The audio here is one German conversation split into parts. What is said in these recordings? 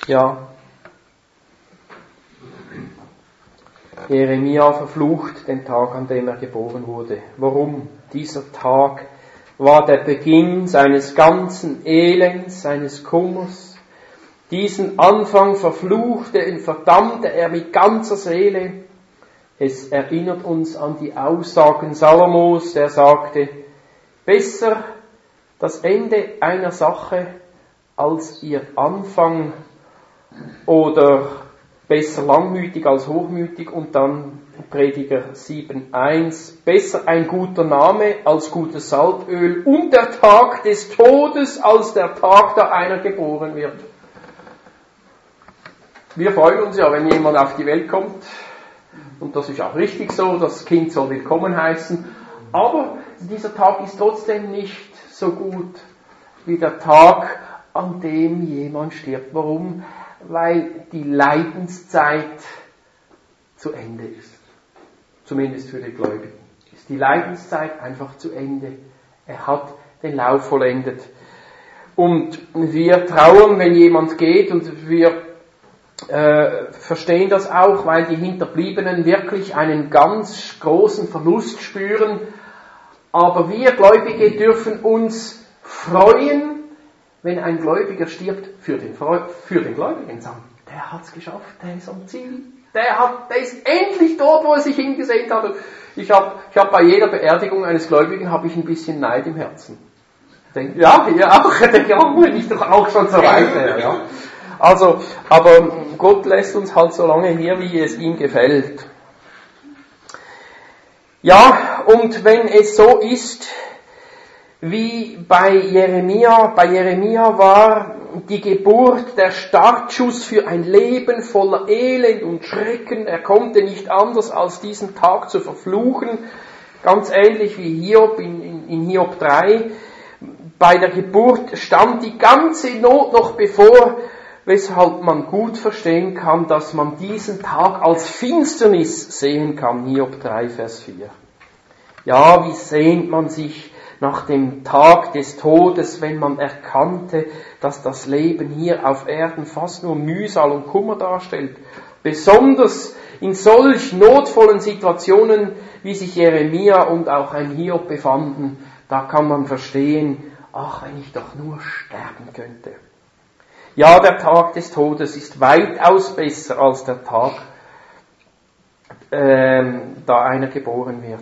Ja, Jeremia verflucht den Tag, an dem er geboren wurde. Warum? Dieser Tag war der Beginn seines ganzen Elends, seines Kummers. Diesen Anfang verfluchte und verdammte er mit ganzer Seele. Es erinnert uns an die Aussagen Salomos, der sagte, besser das Ende einer Sache als ihr Anfang, oder besser langmütig als hochmütig. Und dann Prediger 7,1, besser ein guter Name als gutes Salböl und der Tag des Todes als der Tag, da einer geboren wird. Wir freuen uns ja, wenn jemand auf die Welt kommt, und das ist auch richtig so, das Kind soll willkommen heißen, aber dieser Tag ist trotzdem nicht so gut wie der Tag, an dem jemand stirbt. Warum? Weil die Leidenszeit zu Ende ist. Zumindest für die Gläubigen. Ist die Leidenszeit einfach zu Ende. Er hat den Lauf vollendet. Und wir trauern, wenn jemand geht, und wir verstehen das auch, weil die Hinterbliebenen wirklich einen ganz großen Verlust spüren. Aber wir Gläubige dürfen uns freuen, wenn ein Gläubiger stirbt, für den Gläubigen sagen, der hat's geschafft, der ist am Ziel, der ist endlich dort, wo er sich hingesehnt hat. Ich hab bei jeder Beerdigung eines Gläubigen habe ich ein bisschen Neid im Herzen. Ich denke, ja, ihr auch, ich denke, ja, bin ich doch auch schon so weit her, ja. Also, aber Gott lässt uns halt so lange hier, wie es ihm gefällt. Ja, und wenn es so ist, wie bei Jeremia war die Geburt der Startschuss für ein Leben voller Elend und Schrecken. Er konnte nicht anders, als diesen Tag zu verfluchen. Ganz ähnlich wie Hiob in Hiob 3. Bei der Geburt stand die ganze Not noch bevor, weshalb man gut verstehen kann, dass man diesen Tag als Finsternis sehen kann. Hiob 3, Vers 4. Ja, wie sehnt man sich nach dem Tag des Todes, wenn man erkannte, dass das Leben hier auf Erden fast nur Mühsal und Kummer darstellt. Besonders in solch notvollen Situationen, wie sich Jeremia und auch ein Hiob befanden, da kann man verstehen, ach, wenn ich doch nur sterben könnte. Ja, der Tag des Todes ist weitaus besser als der Tag, da einer geboren wird.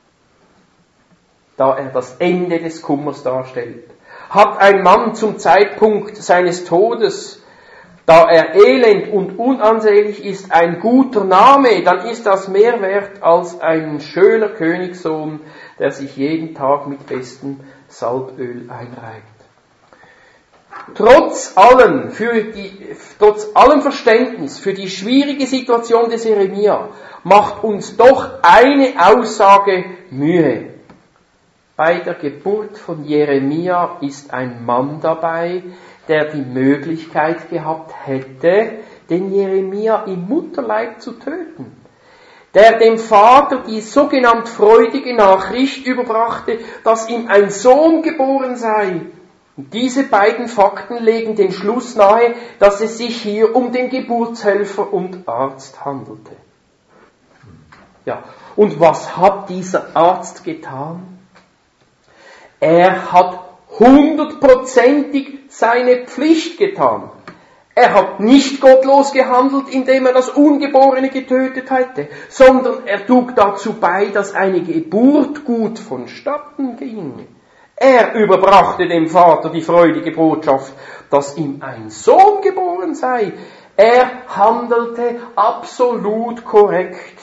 Da er das Ende des Kummers darstellt. Hat ein Mann zum Zeitpunkt seines Todes, da er elend und unansehlich ist, ein guter Name, dann ist das mehr wert als ein schöner Königssohn, der sich jeden Tag mit bestem Salböl einreibt. Trotz allem Verständnis für die schwierige Situation des Jeremia macht uns doch eine Aussage Mühe. Bei der Geburt von Jeremia ist ein Mann dabei, der die Möglichkeit gehabt hätte, den Jeremia im Mutterleib zu töten. Der dem Vater die sogenannte freudige Nachricht überbrachte, dass ihm ein Sohn geboren sei. Und diese beiden Fakten legen den Schluss nahe, dass es sich hier um den Geburtshelfer und Arzt handelte. Ja, und was hat dieser Arzt getan? Er hat 100%ig seine Pflicht getan. Er hat nicht gottlos gehandelt, indem er das Ungeborene getötet hätte, sondern er trug dazu bei, dass eine Geburt gut vonstatten ging. Er überbrachte dem Vater die freudige Botschaft, dass ihm ein Sohn geboren sei. Er handelte absolut korrekt.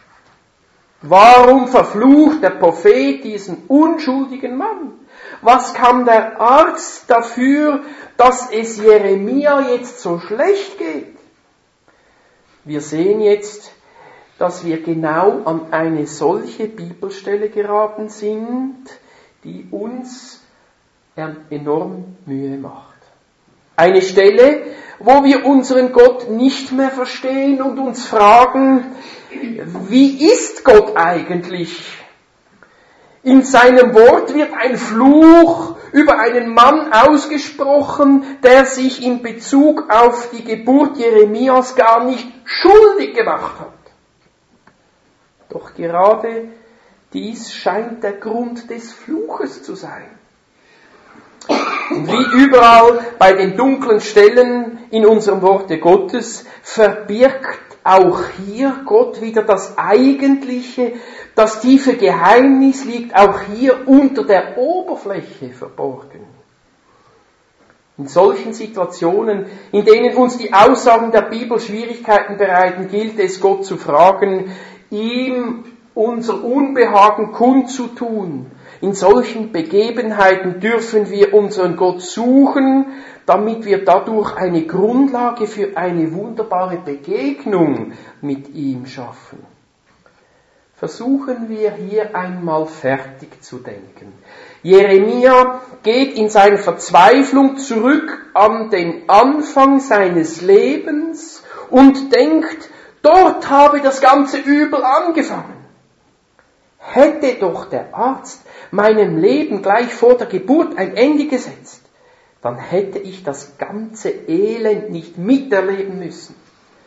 Warum verflucht der Prophet diesen unschuldigen Mann? Was kann der Arzt dafür, dass es Jeremia jetzt so schlecht geht? Wir sehen jetzt, dass wir genau an eine solche Bibelstelle geraten sind, die uns enorm Mühe macht. Eine Stelle, wo wir unseren Gott nicht mehr verstehen und uns fragen, wie ist Gott eigentlich? In seinem Wort wird ein Fluch über einen Mann ausgesprochen, der sich in Bezug auf die Geburt Jeremias gar nicht schuldig gemacht hat. Doch gerade dies scheint der Grund des Fluches zu sein. Und wie überall bei den dunklen Stellen in unserem Worte Gottes verbirgt auch hier Gott wieder das Eigentliche, das tiefe Geheimnis liegt auch hier unter der Oberfläche verborgen. In solchen Situationen, in denen uns die Aussagen der Bibel Schwierigkeiten bereiten, gilt es, Gott zu fragen, ihm unser Unbehagen kundzutun. In solchen Begebenheiten dürfen wir unseren Gott suchen, damit wir dadurch eine Grundlage für eine wunderbare Begegnung mit ihm schaffen. Versuchen wir hier einmal fertig zu denken. Jeremia geht in seiner Verzweiflung zurück an den Anfang seines Lebens und denkt, dort habe das ganze Übel angefangen. Hätte doch der Arzt meinem Leben gleich vor der Geburt ein Ende gesetzt, dann hätte ich das ganze Elend nicht miterleben müssen.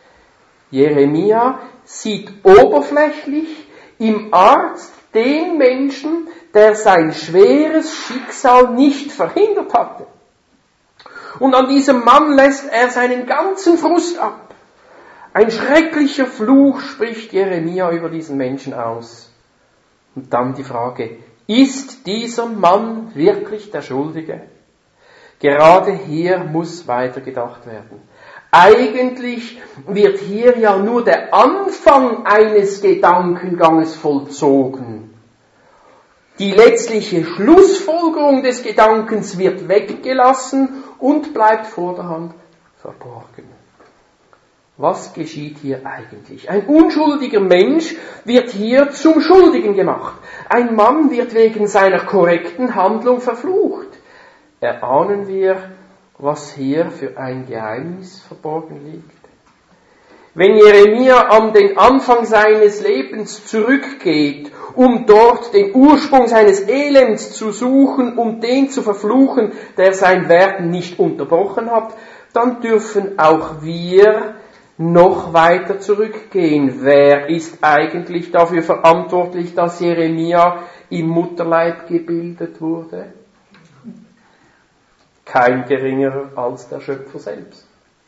Jeremia sieht oberflächlich im Arzt den Menschen, der sein schweres Schicksal nicht verhindert hatte. Und an diesem Mann lässt er seinen ganzen Frust ab. Ein schrecklicher Fluch spricht Jeremia über diesen Menschen aus. Und dann die Frage, ist dieser Mann wirklich der Schuldige? Gerade hier muss weitergedacht werden. Eigentlich wird hier ja nur der Anfang eines Gedankenganges vollzogen. Die letztliche Schlussfolgerung des Gedankens wird weggelassen und bleibt vor der Hand verborgen. Was geschieht hier eigentlich? Ein unschuldiger Mensch wird hier zum Schuldigen gemacht. Ein Mann wird wegen seiner korrekten Handlung verflucht. Erahnen wir, was hier für ein Geheimnis verborgen liegt? Wenn Jeremia an den Anfang seines Lebens zurückgeht, um dort den Ursprung seines Elends zu suchen, um den zu verfluchen, der sein Werden nicht unterbrochen hat, dann dürfen auch wir noch weiter zurückgehen. Wer ist eigentlich dafür verantwortlich, dass Jeremia im Mutterleib gebildet wurde? Kein geringerer als der Schöpfer selbst.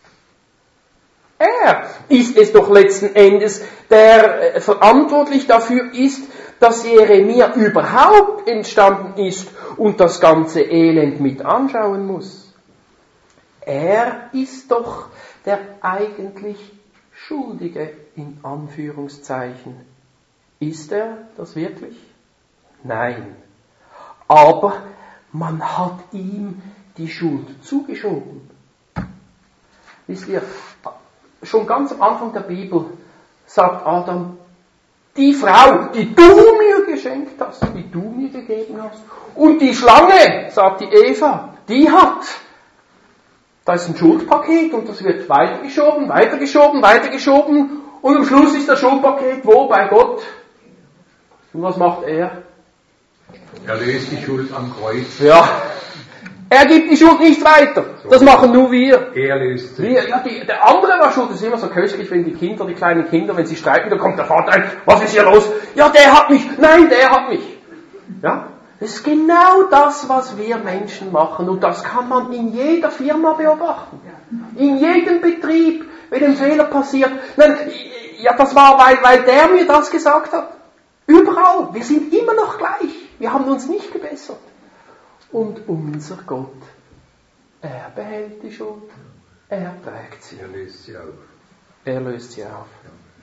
Er ist es doch letzten Endes, der verantwortlich dafür ist, dass Jeremia überhaupt entstanden ist und das ganze Elend mit anschauen muss. Er ist doch der eigentlich Schuldige in Anführungszeichen. Ist er das wirklich? Nein. Aber man hat ihm die Schuld zugeschoben. Wisst ihr, schon ganz am Anfang der Bibel sagt Adam, die Frau, die du mir geschenkt hast, die du mir gegeben hast, und die Schlange, sagt die Eva, die hat. Da ist ein Schuldpaket und das wird weitergeschoben und am Schluss ist das Schuldpaket wo? Bei Gott. Und was macht er? Er löst die Schuld am Kreuz. Ja. Er gibt die Schuld nicht weiter. Das machen nur wir. Er löst sie. Der andere war schuld. Das ist immer so köstlich, wenn die kleinen Kinder, wenn sie streiten, dann kommt der Vater ein, was ist hier los? Ja, der hat mich. Nein, der hat mich. Ja. Das ist genau das, was wir Menschen machen. Und das kann man in jeder Firma beobachten. In jedem Betrieb, wenn ein Fehler passiert. Nein, ja, das war, weil der mir das gesagt hat. Überall. Wir sind immer noch gleich. Wir haben uns nicht gebessert. Und unser Gott, er behält die Schuld. Er trägt sie. Er löst sie auf. Er löst sie auf.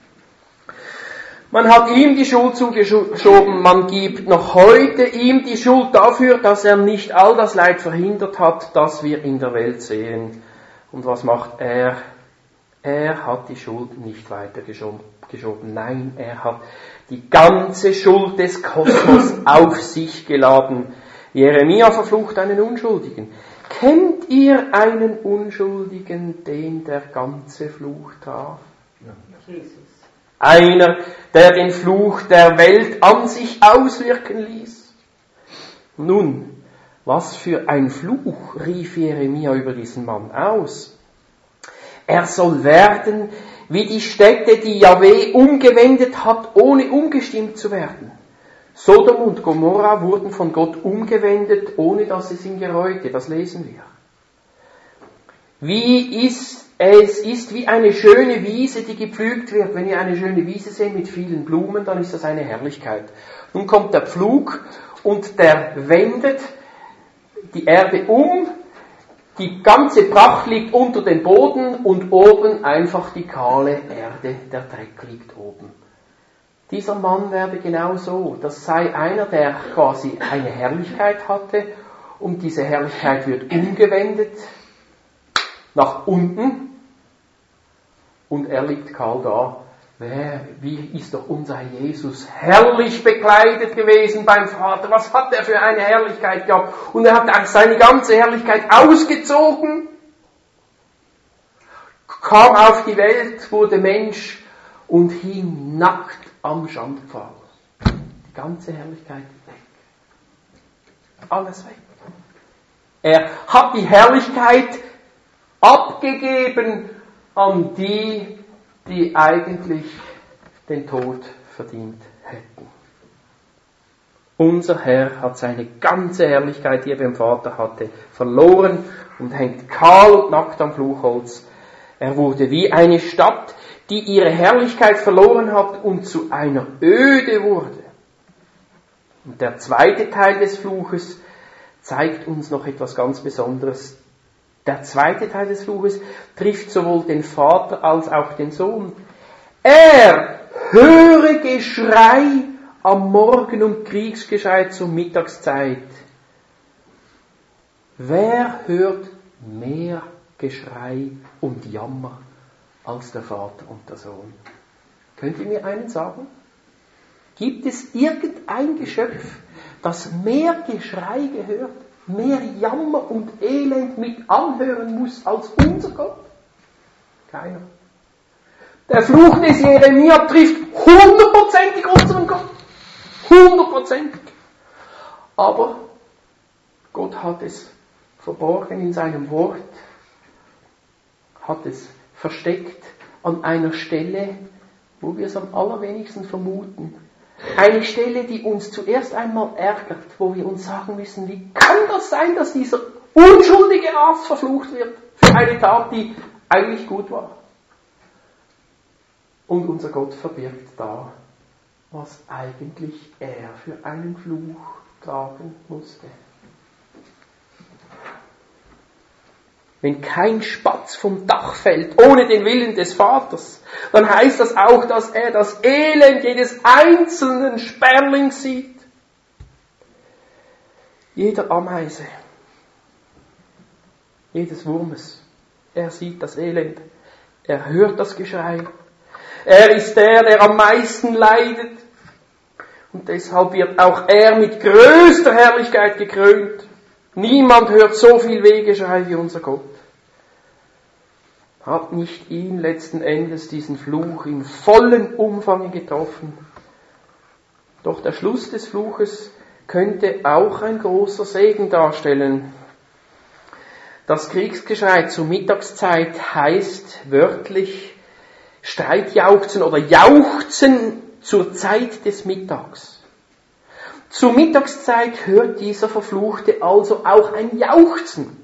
Man hat ihm die Schuld zugeschoben, man gibt noch heute ihm die Schuld dafür, dass er nicht all das Leid verhindert hat, das wir in der Welt sehen. Und was macht er? Er hat die Schuld nicht weitergeschoben. Nein, er hat die ganze Schuld des Kosmos auf sich geladen. Jeremia verflucht einen Unschuldigen. Kennt ihr einen Unschuldigen, den der ganze Fluch traf? Jesus. Einer, der den Fluch der Welt an sich auswirken ließ. Nun, Was für ein Fluch, rief Jeremia über diesen Mann aus. Er soll werden wie die Städte, die Jahwe umgewendet hat, ohne umgestimmt zu werden. Sodom und Gomorra wurden von Gott umgewendet, ohne dass es ihn gereute. Das lesen wir. Es ist wie eine schöne Wiese, die gepflügt wird. Wenn ihr eine schöne Wiese seht mit vielen Blumen, dann ist das eine Herrlichkeit. Nun kommt der Pflug und der wendet die Erde um. Die ganze Pracht liegt unter dem Boden und oben einfach die kahle Erde, der Dreck liegt oben. Dieser Mann werde genau so. Das sei einer, der quasi eine Herrlichkeit hatte und diese Herrlichkeit wird umgewendet nach unten und er liegt kahl da. Wie ist doch unser Jesus herrlich bekleidet gewesen beim Vater? Was hat er für eine Herrlichkeit gehabt? Und er hat seine ganze Herrlichkeit ausgezogen, kam auf die Welt, wurde Mensch und hing nackt am Schandpfahl. Die ganze Herrlichkeit weg. Alles weg. Er hat die Herrlichkeit abgegeben an die, die eigentlich den Tod verdient hätten. Unser Herr hat seine ganze Herrlichkeit, die er beim Vater hatte, verloren und hängt kahl und nackt am Fluchholz. Er wurde wie eine Stadt, die ihre Herrlichkeit verloren hat und zu einer Öde wurde. Und der zweite Teil des Fluches zeigt uns noch etwas ganz Besonderes. Der zweite Teil des Fluches trifft sowohl den Vater als auch den Sohn. Er höre Geschrei am Morgen und Kriegsgeschrei zur Mittagszeit. Wer hört mehr Geschrei und Jammer als der Vater und der Sohn? Könnt ihr mir einen sagen? Gibt es irgendein Geschöpf, das mehr Geschrei gehört, mehr Jammer und Elend mit anhören muss als unser Gott? Keiner. Der Fluch des Jeremia trifft 100%ig unseren Gott. 100%. Aber Gott hat es verborgen in seinem Wort, hat es versteckt an einer Stelle, wo wir es am allerwenigsten vermuten. Eine Stelle, die uns zuerst einmal ärgert, wo wir uns sagen müssen, wie kann das sein, dass dieser unschuldige Arzt verflucht wird für eine Tat, die eigentlich gut war? Und unser Gott verbirgt da, was eigentlich er für einen Fluch tragen musste. Wenn kein Spatz vom Dach fällt, ohne den Willen des Vaters, dann heißt das auch, dass er das Elend jedes einzelnen Sperlings sieht. Jeder Ameise, jedes Wurmes. Er sieht das Elend. Er hört das Geschrei. Er ist der am meisten leidet. Und deshalb wird auch er mit größter Herrlichkeit gekrönt. Niemand hört so viel Wehgeschrei wie unser Gott. Hat nicht ihn letzten Endes diesen Fluch im vollen Umfang getroffen? Doch der Schluss des Fluches könnte auch ein großer Segen darstellen. Das Kriegsgeschrei zur Mittagszeit heißt wörtlich Streitjauchzen oder Jauchzen zur Zeit des Mittags. Zur Mittagszeit hört dieser Verfluchte also auch ein Jauchzen.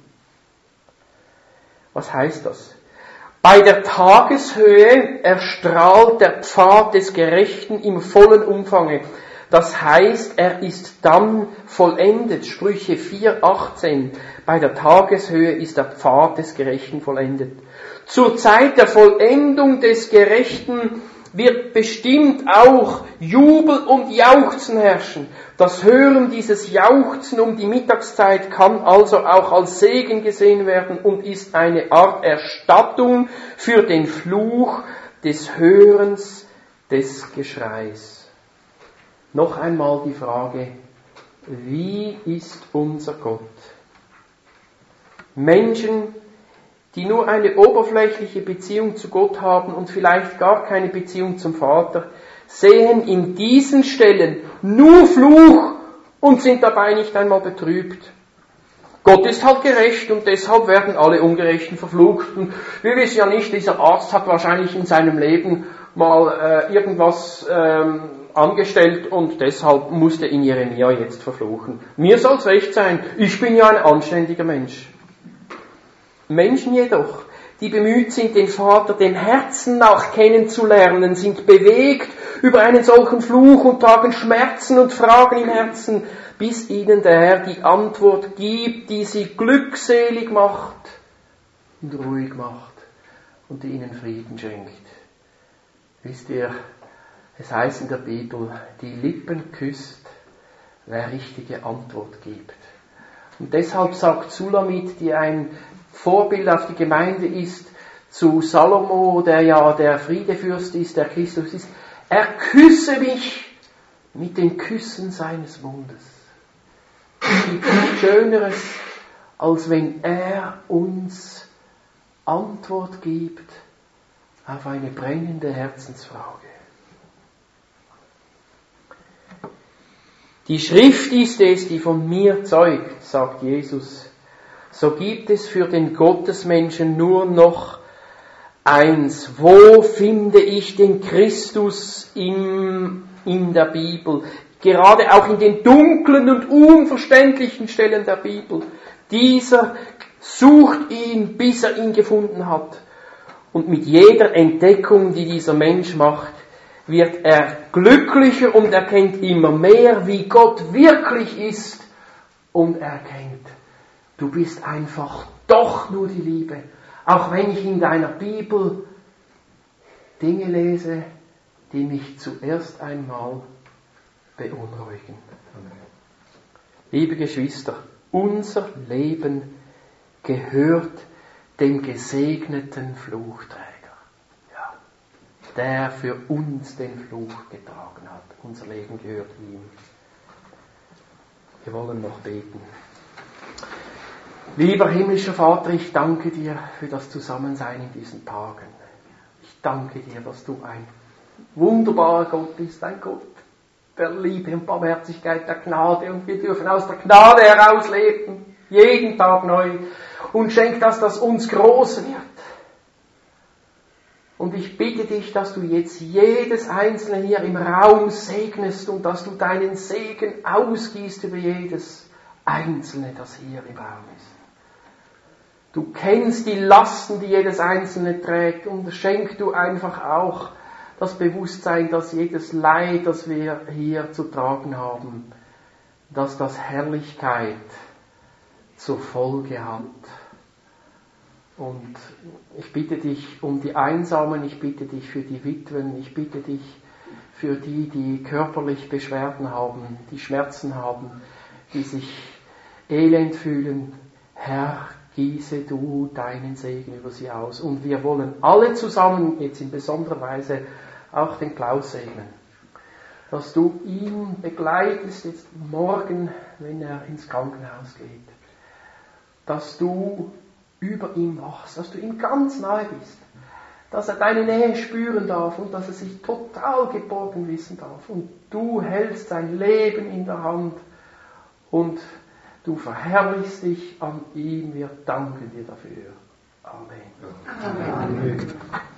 Was heißt das? Bei der Tageshöhe erstrahlt der Pfad des Gerechten im vollen Umfange. Das heißt, er ist dann vollendet. Sprüche 4,18. Bei der Tageshöhe ist der Pfad des Gerechten vollendet. Zur Zeit der Vollendung des Gerechten wird bestimmt auch Jubel und Jauchzen herrschen. Das Hören dieses Jauchzen um die Mittagszeit kann also auch als Segen gesehen werden und ist eine Art Erstattung für den Fluch des Hörens des Geschreis. Noch einmal die Frage, wie ist unser Gott? Menschen, die nur eine oberflächliche Beziehung zu Gott haben und vielleicht gar keine Beziehung zum Vater, sehen in diesen Stellen nur Fluch und sind dabei nicht einmal betrübt. Gott ist halt gerecht und deshalb werden alle Ungerechten verflucht. Und wir wissen ja nicht, dieser Arzt hat wahrscheinlich in seinem Leben mal irgendwas angestellt und deshalb musste ihn Jeremia jetzt verfluchen. Mir soll's recht sein, ich bin ja ein anständiger Mensch. Menschen jedoch, die bemüht sind, den Vater dem Herzen nach kennenzulernen, sind bewegt über einen solchen Fluch und tragen Schmerzen und Fragen im Herzen, bis ihnen der Herr die Antwort gibt, die sie glückselig macht und ruhig macht und die ihnen Frieden schenkt. Wisst ihr, es heißt in der Bibel, die Lippen küsst, wer richtige Antwort gibt. Und deshalb sagt Sulamit, die ein Vorbild auf die Gemeinde ist, zu Salomo, der ja der Friedefürst ist, der Christus ist, er küsse mich mit den Küssen seines Mundes. Es gibt nichts Schöneres, als wenn er uns Antwort gibt auf eine brennende Herzensfrage. Die Schrift ist es, die von mir zeugt, sagt Jesus. So gibt es für den Gottesmenschen nur noch eins. Wo finde ich den Christus in der Bibel? Gerade auch in den dunklen und unverständlichen Stellen der Bibel. Dieser sucht ihn, bis er ihn gefunden hat. Und mit jeder Entdeckung, die dieser Mensch macht, wird er glücklicher und erkennt immer mehr, wie Gott wirklich ist und erkennt, du bist einfach doch nur die Liebe. Auch wenn ich in deiner Bibel Dinge lese, die mich zuerst einmal beunruhigen. Liebe Geschwister, unser Leben gehört dem gesegneten Fluchträger. Ja, der für uns den Fluch getragen hat. Unser Leben gehört ihm. Wir wollen noch beten. Lieber himmlischer Vater, ich danke dir für das Zusammensein in diesen Tagen. Ich danke dir, dass du ein wunderbarer Gott bist, ein Gott der Liebe und Barmherzigkeit, der Gnade, und wir dürfen aus der Gnade heraus leben, jeden Tag neu, und schenk, dass das uns groß wird. Und ich bitte dich, dass du jetzt jedes Einzelne hier im Raum segnest und dass du deinen Segen ausgießt über jedes Einzelne, das hier im Raum ist. Du kennst die Lasten, die jedes Einzelne trägt, und schenk du einfach auch das Bewusstsein, dass jedes Leid, das wir hier zu tragen haben, dass das Herrlichkeit zur Folge hat. Und ich bitte dich um die Einsamen, ich bitte dich für die Witwen, ich bitte dich für die, die körperlich Beschwerden haben, die Schmerzen haben, die sich elend fühlen. Herr, gieße du deinen Segen über sie aus. Und wir wollen alle zusammen, jetzt in besonderer Weise, auch den Klaus segnen. Dass du ihn begleitest jetzt morgen, wenn er ins Krankenhaus geht. Dass du über ihm wachst, dass du ihm ganz nahe bist. Dass er deine Nähe spüren darf und dass er sich total geborgen wissen darf. Und du hältst sein Leben in der Hand und du verherrlichst dich an ihm. Wir danken dir dafür. Amen. Amen.